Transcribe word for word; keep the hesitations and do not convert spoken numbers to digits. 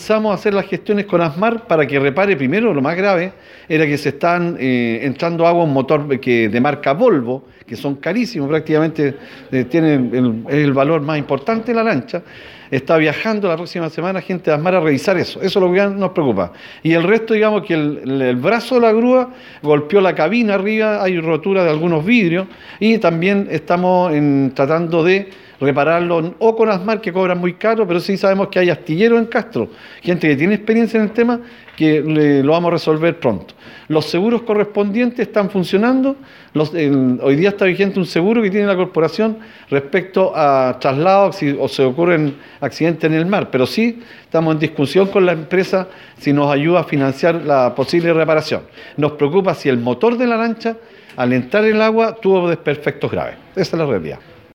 comenzamos a hacer las gestiones con ASMAR para que repare. Primero, lo más grave era que se están eh, entrando agua a un motor que, de marca Volvo, que son carísimos, prácticamente eh, tienen el, el valor más importante de la lancha. Está viajando la próxima semana gente de ASMAR a revisar eso. Eso es lo que nos preocupa. Y el resto, digamos que el, el, el brazo de la grúa golpeó la cabina arriba, hay rotura de algunos vidrios y también estamos en, tratando de repararlo o con ASMAR, que cobran muy caro, pero sí sabemos que hay astilleros en Castro, gente que tiene experiencia en el tema, que le, lo vamos a resolver pronto. Los seguros correspondientes están funcionando. Los, el, hoy día está vigente un seguro que tiene la corporación respecto a traslados si, o se ocurren accidentes en el mar, pero sí estamos en discusión con la empresa si nos ayuda a financiar la posible reparación. Nos preocupa si el motor de la lancha, al entrar en el agua, tuvo desperfectos graves. Esa es la realidad.